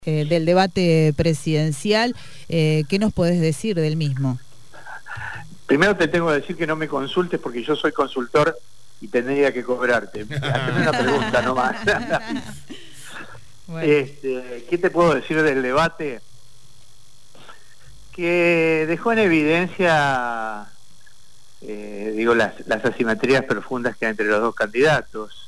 del debate presidencial. ¿Qué nos podés decir del mismo? Primero te tengo que decir que no me consultes porque yo soy consultor y tendría que cobrarte. Hazme una pregunta nomás. Bueno. ¿Qué te puedo decir del debate? Que dejó en evidencia, las asimetrías profundas que hay entre los dos candidatos,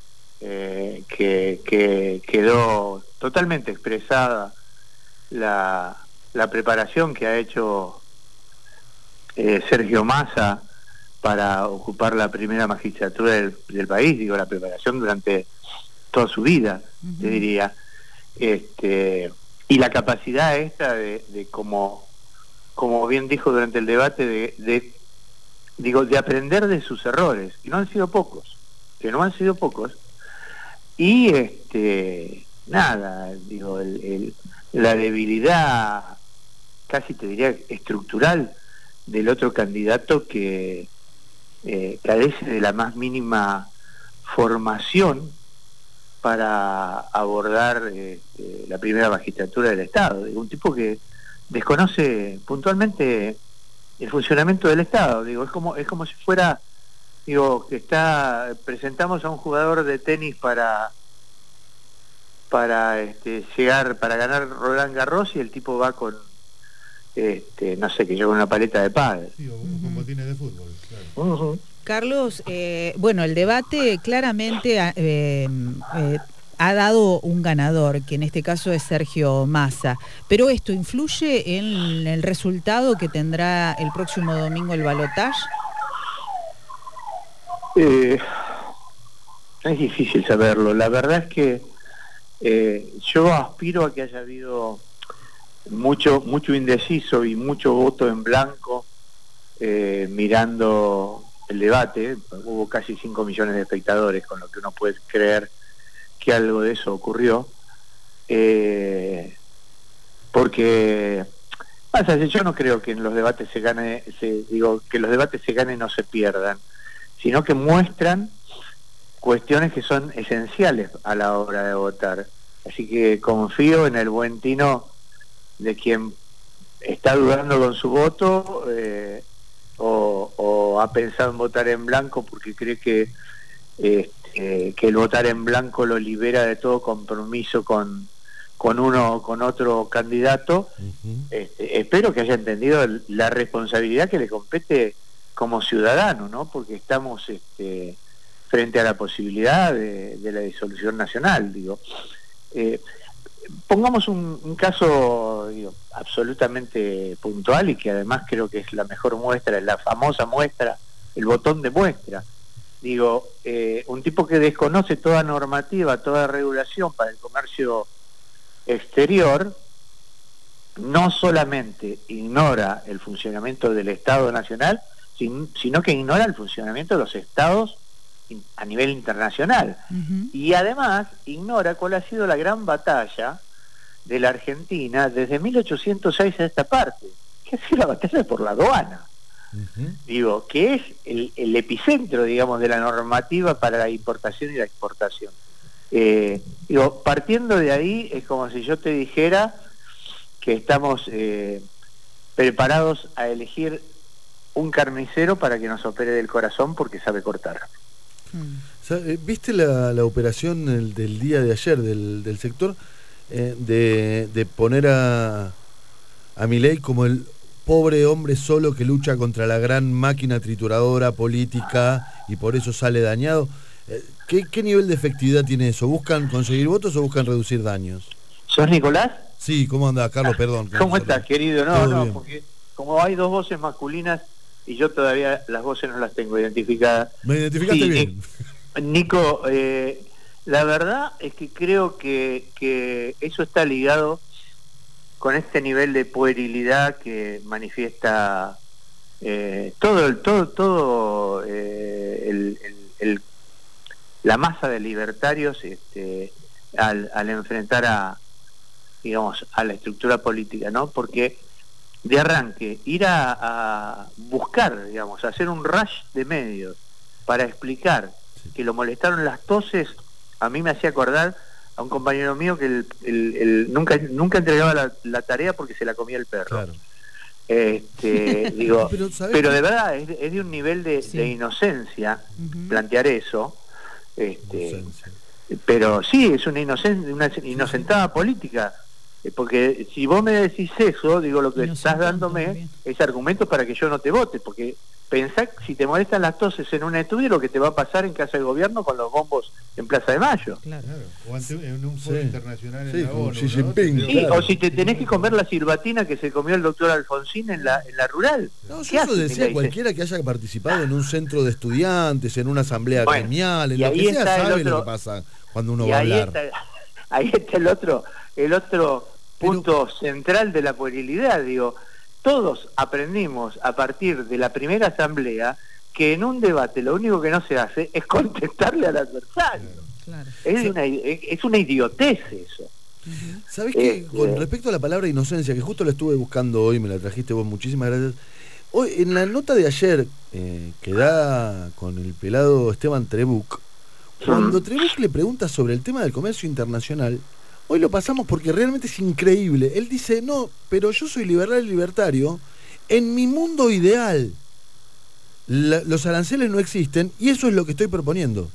que quedó totalmente expresada la preparación que ha hecho Sergio Massa para ocupar la primera magistratura del país, la preparación durante toda su vida, te diría, y la capacidad esta de como bien dijo durante el debate, de aprender de sus errores, que no han sido pocos, y la debilidad, casi te diría estructural, del otro candidato que carece de la más mínima formación para abordar la primera magistratura del Estado. Un tipo que desconoce puntualmente el funcionamiento del Estado. Es como si fuera, presentamos a un jugador de tenis para ganar Roland Garros y el tipo va con no sé, que lleva una paleta de pádel. Sí, o con botines de fútbol, claro. Carlos, el debate claramente ha dado un ganador, que en este caso es Sergio Massa, pero ¿esto influye en el resultado que tendrá el próximo domingo el balotaje? Es difícil saberlo. La verdad es que yo aspiro a que haya habido mucho indeciso y mucho voto en blanco mirando el debate. Hubo casi 5 millones de espectadores, con lo que uno puede creer que algo de eso ocurrió, porque yo no creo que en los debates que los debates se ganen o se pierdan, sino que muestran cuestiones que son esenciales a la hora de votar. Así que confío en el buen tino de quien está dudando con su voto, o ha pensado en votar en blanco porque cree que el votar en blanco lo libera de todo compromiso con uno o con otro candidato. Espero que haya entendido la responsabilidad que le compete como ciudadano, ¿no? Porque estamos frente a la posibilidad de la disolución nacional. Pongamos un caso absolutamente puntual y que además creo que es la mejor muestra, es la famosa muestra, el botón de muestra. Un tipo que desconoce toda normativa, toda regulación para el comercio exterior, no solamente ignora el funcionamiento del Estado Nacional, sino que ignora el funcionamiento de los estados a nivel internacional. Y además ignora cuál ha sido la gran batalla de la Argentina desde 1806 a esta parte, que ha sido la batalla por la aduana. Que es el epicentro, de la normativa para la importación y la exportación. Partiendo de ahí, es como si yo te dijera que estamos preparados a elegir un carnicero para que nos opere del corazón porque sabe cortar. ¿Viste la operación del día de ayer del sector de poner a Milei como el pobre hombre solo que lucha contra la gran máquina trituradora política y por eso sale dañado? ¿Qué nivel de efectividad tiene eso? ¿Buscan conseguir votos o buscan reducir daños? ¿Sos Nicolás? Sí, ¿cómo anda, Carlos? Perdón. ¿Cómo estás, querido? No, porque como hay dos voces masculinas y yo todavía las voces no las tengo identificadas. ¿Me identificaste bien? Nico, la verdad es que creo que eso está ligado con este nivel de puerilidad que manifiesta la masa de libertarios al enfrentar a la estructura política, ¿no? Porque de arranque ir a buscar, hacer un rush de medios para explicar que lo molestaron las toses, a mí me hacía acordar a un compañero mío que nunca entregaba la tarea porque se la comía el perro. Claro. Digo, pero de que... verdad es de un nivel de inocencia plantear eso. Inocencia. Pero sí, es una inocentada política. Porque si vos me decís eso, digo, lo que estás dándome es argumentos para que yo no te vote, porque pensá si te molestan las toses en un estudio, lo que te va a pasar en casa del gobierno con los bombos en Plaza de Mayo. Claro. O en un foro internacional en la como ONU, Xi Jinping, ¿no? Claro. O si te tenés que comer la sirbatina que se comió el doctor Alfonsín en la rural. No, eso decía cualquiera que haya participado en un centro de estudiantes, en una asamblea gremial, en lo que sea, sabe lo que pasa cuando uno va a hablar. Ahí está el otro punto central de la puerilidad, digo. Todos aprendimos a partir de la primera asamblea que en un debate lo único que no se hace es contestarle al adversario. Claro. Es una idiotez eso. ¿Sabés qué? Con respecto a la palabra inocencia, que justo la estuve buscando hoy, me la trajiste vos, muchísimas gracias. Hoy, en la nota de ayer, que da con el pelado Esteban Trebuch, cuando Trebuch le pregunta sobre el tema del comercio internacional, hoy lo pasamos porque realmente es increíble. Él dice, no, pero yo soy liberal y libertario. En mi mundo ideal, los aranceles no existen y eso es lo que estoy proponiendo.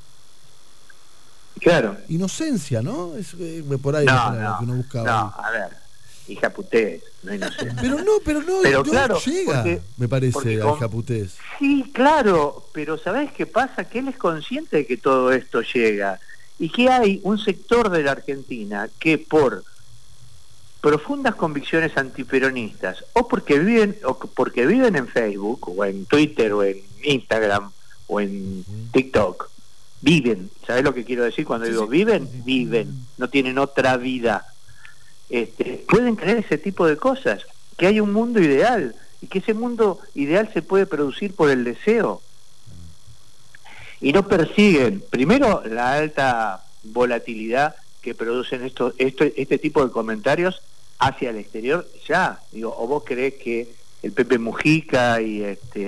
Claro. Inocencia, ¿no? Es por ahí lo que uno buscaba. No, a ver, hija putés, no inocencia. Pero claro, llega, me parece, a hija putés. Sí, claro, pero ¿sabés qué pasa? Que él es consciente de que todo esto llega. Y que hay un sector de la Argentina que por profundas convicciones antiperonistas o porque viven en Facebook o en Twitter o en Instagram o en TikTok, viven, ¿sabés lo que quiero decir cuando digo viven? Viven, no tienen otra vida. Pueden creer ese tipo de cosas, que hay un mundo ideal y que ese mundo ideal se puede producir por el deseo. Y no persiguen, primero, la alta volatilidad que producen este tipo de comentarios hacia el exterior. Ya, digo, o vos creés que el Pepe Mujica y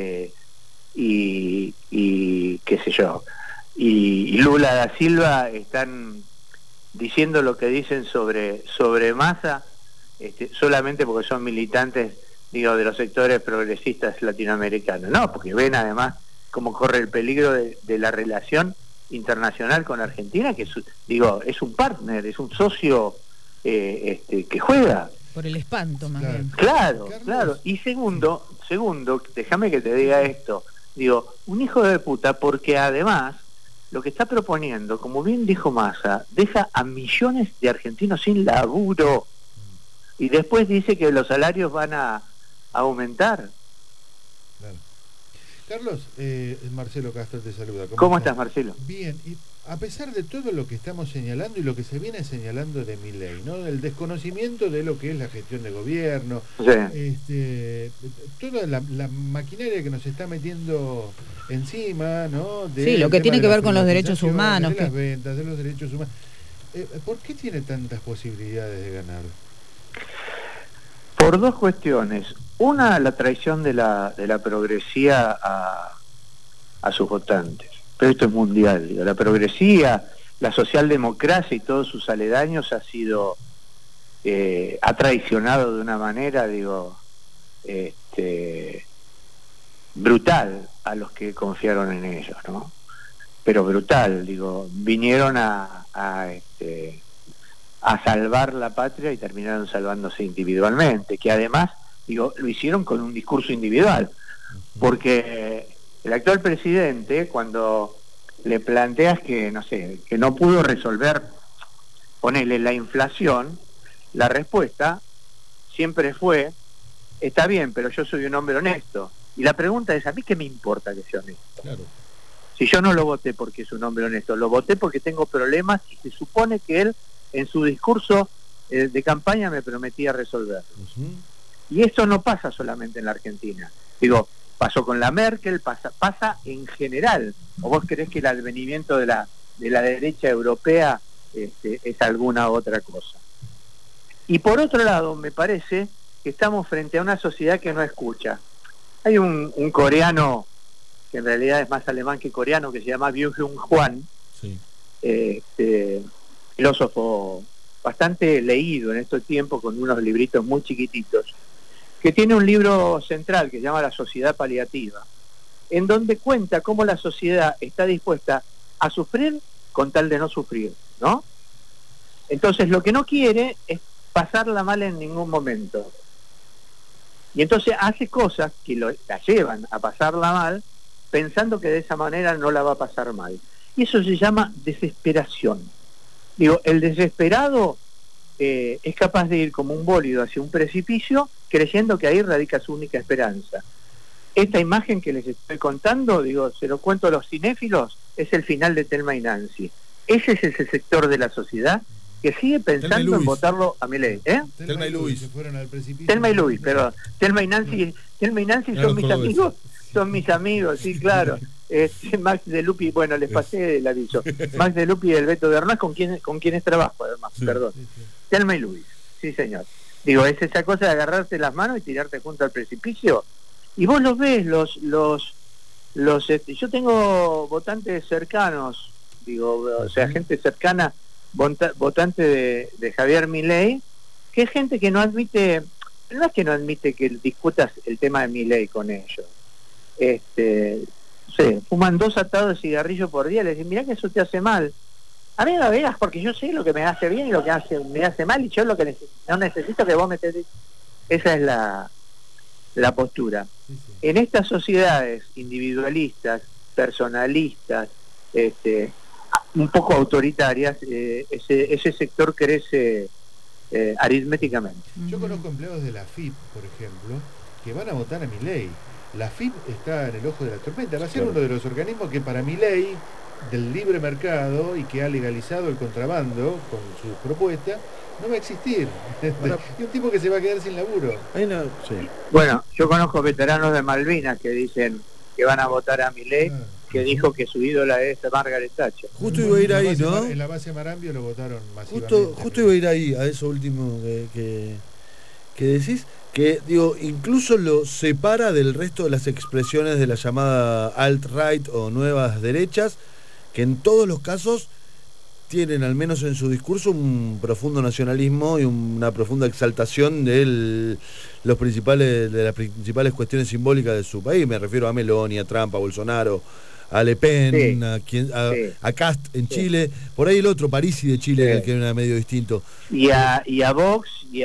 qué sé yo, y Lula da Silva están diciendo lo que dicen sobre Massa, solamente porque son militantes, digo, de los sectores progresistas latinoamericanos. No, porque ven además cómo corre el peligro de la relación internacional con Argentina, que es un partner, es un socio que juega. Por el espanto, más bien. Claro. Y segundo, déjame que te diga esto, digo, un hijo de puta, porque además lo que está proponiendo, como bien dijo Massa, deja a millones de argentinos sin laburo y después dice que los salarios van a aumentar. Claro. Carlos, Marcelo Castro te saluda. ¿Cómo estás, Marcelo? Bien, y a pesar de todo lo que estamos señalando y lo que se viene señalando de Milei, ¿no? El desconocimiento de lo que es la gestión de gobierno, toda la maquinaria que nos está metiendo encima, ¿no? Sí, lo que tiene que ver con los derechos humanos. De las ventas, de los derechos humanos. ¿Por qué tiene tantas posibilidades de ganar? Por dos cuestiones. Una, la traición de la progresía a sus votantes. Pero esto es mundial, digo. La progresía, la socialdemocracia y todos sus aledaños ha traicionado de una manera, digo, brutal a los que confiaron en ellos, ¿no? Pero brutal, digo, vinieron a salvar la patria y terminaron salvándose individualmente, que además, digo, lo hicieron con un discurso individual, porque el actual presidente, cuando le planteas que, no sé, que no pudo resolver, ponele la inflación, la respuesta siempre fue, está bien, pero yo soy un hombre honesto. Y la pregunta es, ¿a mí qué me importa que sea honesto? Claro. Si yo no lo voté porque es un hombre honesto, lo voté porque tengo problemas y se supone que él, en su discurso de campaña, me prometía resolver. Y esto no pasa solamente en la Argentina. Digo, pasó con la Merkel, pasa en general. ¿O vos creés que el advenimiento de la derecha europea es alguna otra cosa? Y por otro lado, me parece que estamos frente a una sociedad que no escucha. Hay un coreano, que en realidad es más alemán que coreano, que se llama Byung-Hun Hwan, sí. filósofo bastante leído en estos tiempos, con unos libritos muy chiquititos, que tiene un libro central que se llama La Sociedad Paliativa, en donde cuenta cómo la sociedad está dispuesta a sufrir con tal de no sufrir, ¿no? Entonces lo que no quiere es pasarla mal en ningún momento. Y entonces hace cosas que la llevan a pasarla mal, pensando que de esa manera no la va a pasar mal. Y eso se llama desesperación. Digo, el desesperado es capaz de ir como un bólido hacia un precipicio, creyendo que ahí radica su única esperanza. Esta imagen que les estoy contando, digo, se lo cuento a los cinéfilos, es el final de Thelma y Nancy. Ese es ese sector de la sociedad que sigue pensando en votarlo a Milei. Thelma y Luis. Se fueron al precipicio. Thelma y Luis, perdón. Thelma y Nancy son mis amigos. Son mis amigos, sí, claro. Max de Lupi, bueno, les pasé el aviso. Max de Lupi y el Beto de Arnaz, con quienes trabajo, además, perdón. Sí. Thelma y Luis, sí, señor. Digo, es esa cosa de agarrarte las manos y tirarte junto al precipicio. Y vos los ves, yo tengo votantes cercanos, digo, o sea, gente cercana, votante de Javier Milei, que es gente que no es que no admite que discutas el tema de Milei con ellos. Fuman 2 atados de cigarrillo por día, les dicen, mirá que eso te hace mal. A mí no me veas porque yo sé lo que me hace bien y lo que me hace mal, y yo lo que no necesito que vos me estés... Esa es la postura. Sí. En estas sociedades individualistas, personalistas, un poco autoritarias, ese sector crece aritméticamente. Yo conozco empleados de la FIP, por ejemplo, que van a votar a Milei. La FIP está en el ojo de la tormenta, va a ser uno de los organismos que para Milei, del libre mercado y que ha legalizado el contrabando con sus propuestas, no va a existir. Y un tipo que se va a quedar sin laburo. Sí. Bueno, yo conozco veteranos de Malvinas que dicen que van a votar a Milei, que dijo que su ídola es Margaret Thatcher. Justo iba a ir ahí, ¿no? En la base Marambio lo votaron masivamente. Justo iba a ir ahí, a eso último que decís, que digo, incluso lo separa del resto de las expresiones de la llamada alt-right o nuevas derechas, que en todos los casos tienen, al menos en su discurso, un profundo nacionalismo y una profunda exaltación de las principales cuestiones simbólicas de su país. Me refiero a Meloni, a Trump, a Bolsonaro, a Le Pen, sí, a Cast en Chile, por ahí el otro, Parisi de Chile, que era medio distinto. Y a Vox, y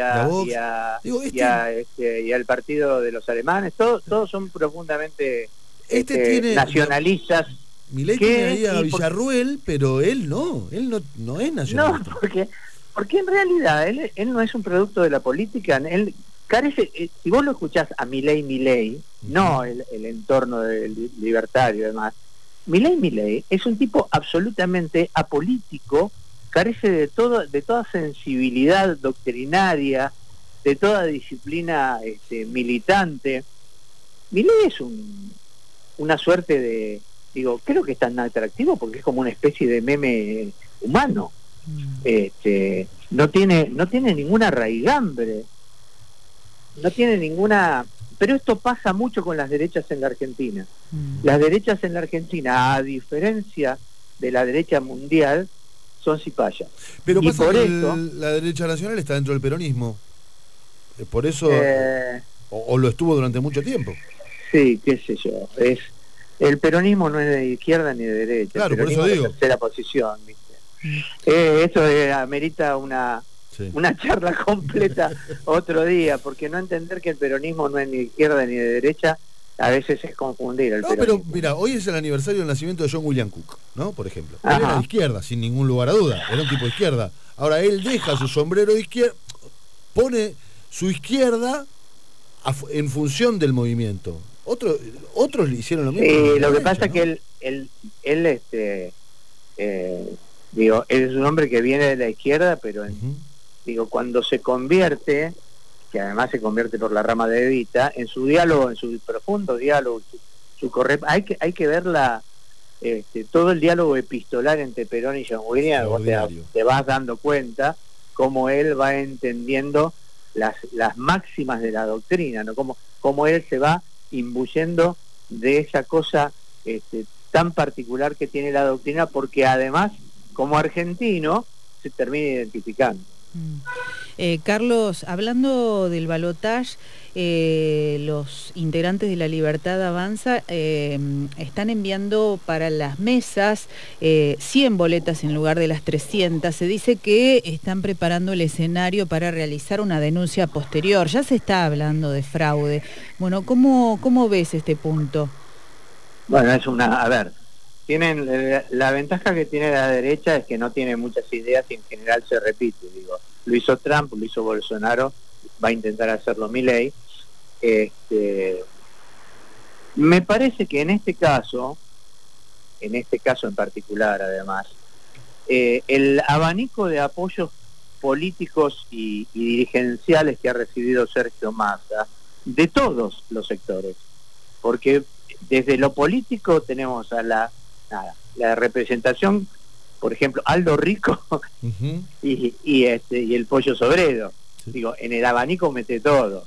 al partido de los alemanes, todos son profundamente nacionalistas. Milei tiene ahí a Villarruel, pero él no es nacionalista. No, porque en realidad él no es un producto de la política, él carece, si vos lo escuchás a Milei, no el entorno del libertario y demás, Milei es un tipo absolutamente apolítico, carece de toda sensibilidad doctrinaria, de toda disciplina militante. Milei es una suerte de... Digo, creo que es tan atractivo porque es como una especie de meme humano. No tiene ninguna raigambre, no tiene ninguna... Pero esto pasa mucho con las derechas en la Argentina. Las derechas en la Argentina, a diferencia de la derecha mundial, son cipayas. Pero pasa por eso, la derecha nacional está dentro del peronismo. Por eso... o lo estuvo durante mucho tiempo. Sí, qué sé yo. El peronismo no es de izquierda ni de derecha. Claro, por eso digo. Es tercera posición, ¿viste? Eso amerita una charla completa otro día, porque no entender que el peronismo no es ni de izquierda ni de derecha, a veces es confundir el peronismo. Pero mira, hoy es el aniversario del nacimiento de John William Cook, ¿no? Por ejemplo. Él era de izquierda, sin ningún lugar a duda. Era un tipo de izquierda. Ahora, él deja su sombrero de izquierda, pone su izquierda en función del movimiento. Otros le hicieron lo mismo. Lo que pasa es que él es un hombre que viene de la izquierda, pero cuando se convierte, que además se convierte por la rama de Evita, en su diálogo, en su profundo diálogo, hay que ver todo el diálogo epistolar entre Perón y John William. Te vas dando cuenta cómo él va entendiendo las máximas de la doctrina, ¿no? Cómo él se va imbuyendo de esa cosa tan particular que tiene la doctrina, porque además, como argentino, se termina identificando. Carlos, hablando del balotaje, los integrantes de La Libertad Avanza están enviando para las mesas 100 boletas en lugar de las 300. Se dice que están preparando el escenario para realizar una denuncia posterior. Ya se está hablando de fraude. Bueno, ¿cómo ves este punto? Bueno, a ver, tienen la ventaja que tiene la derecha es que no tiene muchas ideas y en general se repite, digo. Lo hizo Trump, lo hizo Bolsonaro, va a intentar hacerlo Milei. Me parece que en este caso en particular además, el abanico de apoyos políticos y dirigenciales que ha recibido Sergio Massa, de todos los sectores, porque desde lo político tenemos a la representación, por ejemplo, Aldo Rico y el Pollo Sobredo. Sí. Digo, en el abanico mete todo.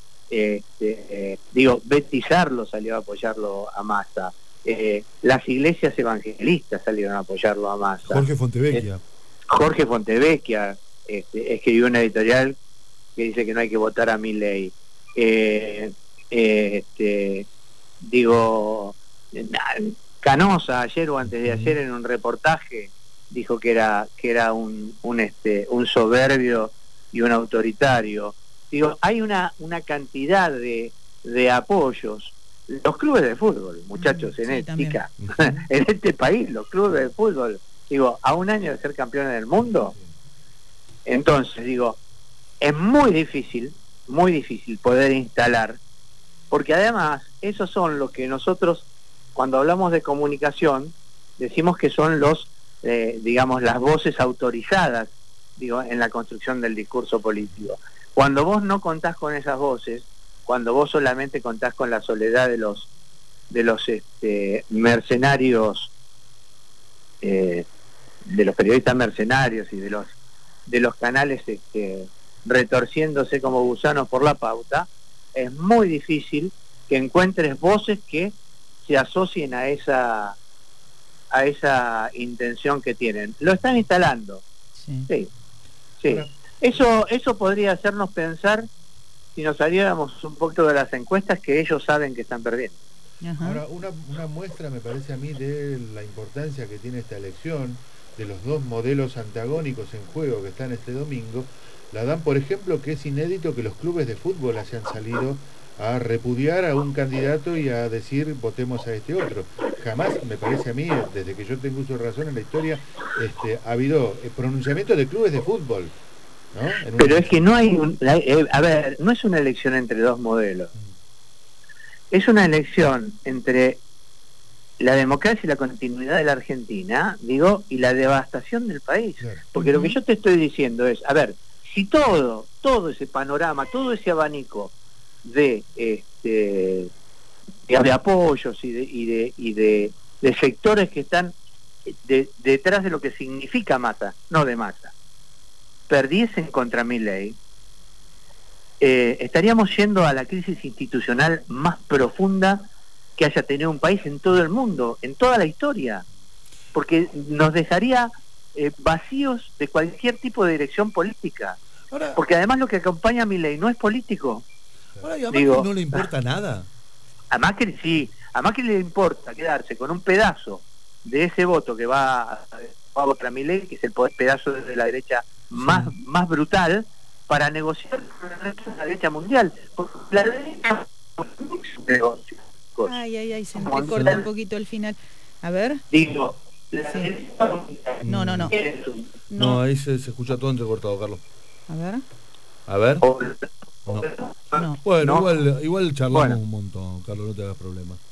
Betty Sarlo salió a apoyarlo a Massa. Las iglesias evangelistas salieron a apoyarlo a Massa. Jorge Fontevecchia escribió una editorial que dice que no hay que votar a Milei. Canosa ayer o antes de ayer en un reportaje dijo que era un soberbio y un autoritario. Digo, hay una cantidad de apoyos. Los clubes de fútbol, muchachos, en este país, los clubes de fútbol, digo, a un año de ser campeones del mundo. Entonces, digo, es muy difícil poder instalar, porque además, esos son los que nosotros, cuando hablamos de comunicación, decimos que son las voces autorizadas, en la construcción del discurso político. Cuando vos no contás con esas voces, cuando vos solamente contás con la soledad de los mercenarios, de los periodistas mercenarios y de los canales retorciéndose como gusanos por la pauta, es muy difícil que encuentres voces que se asocien a esa intención que tienen. Lo están instalando. Sí. Eso podría hacernos pensar, si nos saliéramos un poquito de las encuestas, que ellos saben que están perdiendo. Ajá. Ahora, una muestra me parece a mí de la importancia que tiene esta elección, de los dos modelos antagónicos en juego que están este domingo, la dan, por ejemplo, que es inédito que los clubes de fútbol hayan salido a repudiar a un candidato y a decir votemos a este otro. Jamás, me parece a mí, desde que yo tengo uso de razón en la historia, ha habido pronunciamientos de clubes de fútbol, ¿no? Pero es que no hay no es una elección entre dos modelos. Es una elección entre la democracia y la continuidad de la Argentina, y la devastación del país. Claro. Porque lo que yo te estoy diciendo es, si todo ese panorama, todo ese abanico de apoyos y de sectores que están detrás de lo que significa Massa, no de Massa, perdiesen contra Milei, estaríamos yendo a la crisis institucional más profunda que haya tenido un país en todo el mundo, en toda la historia, porque nos dejaría vacíos de cualquier tipo de dirección política. Ahora, porque además lo que acompaña a Milei no es político. Ahora, ¿y a Macri no le importa nada? A Macri sí, a Macri le importa quedarse con un pedazo de ese voto que va a votar a Milei, que es el pedazo de la derecha más brutal, para negociar con el resto de la derecha mundial. Porque la derecha es un negocio. Se me corta un poquito el final. A ver. Digo, No, ahí se escucha todo entrecortado, Carlos. A ver. No. Bueno, igual charlamos un montón, Carlos, no te hagas problema.